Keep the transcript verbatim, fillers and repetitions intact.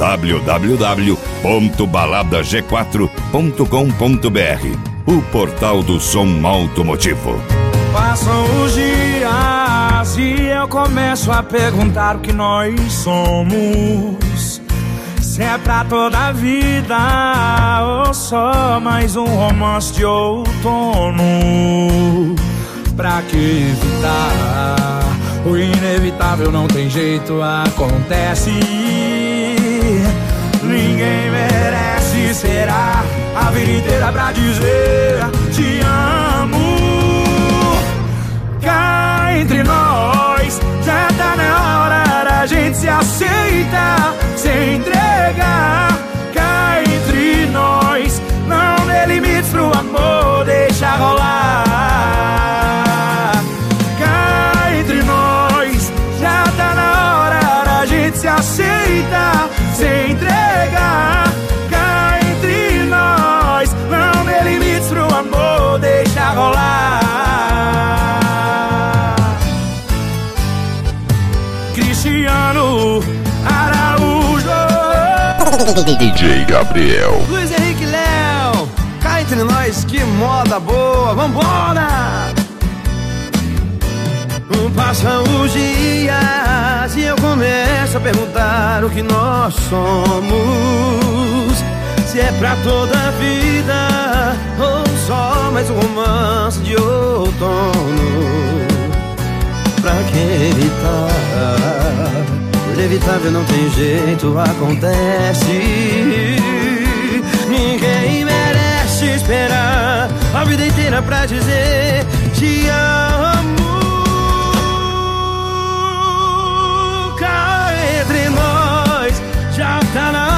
w w w ponto balada g quatro ponto com ponto b r, o portal do som automotivo. Passam os dias e eu começo a perguntar o que nós somos. Se é pra toda a vida ou só mais um romance de outono. Pra que evitar o inevitável? Não tem jeito, acontece. Ninguém merece, será a vida inteira pra dizer te amo. Cá entre nós, já tá na hora da gente se aceitar, se entregar. Cá entre nós, não dê limites pro amor, deixa rolar. Cá entre nós, já tá na hora da gente se aceitar, se entregar. Cá entre nós, não dê limites pro amor, deixa rolar. Cristiano Araújo, D J Gabriel, Luiz Henrique Léo, cá entre nós, que moda boa, vambora! Passam os dias e eu começo a perguntar o que nós somos. Se é pra toda a vida ou só mais um romance de outono. Pra que evitar? O inevitável não tem jeito, acontece. Ninguém merece esperar a vida inteira pra dizer te amo. Cá entre nós, já tá na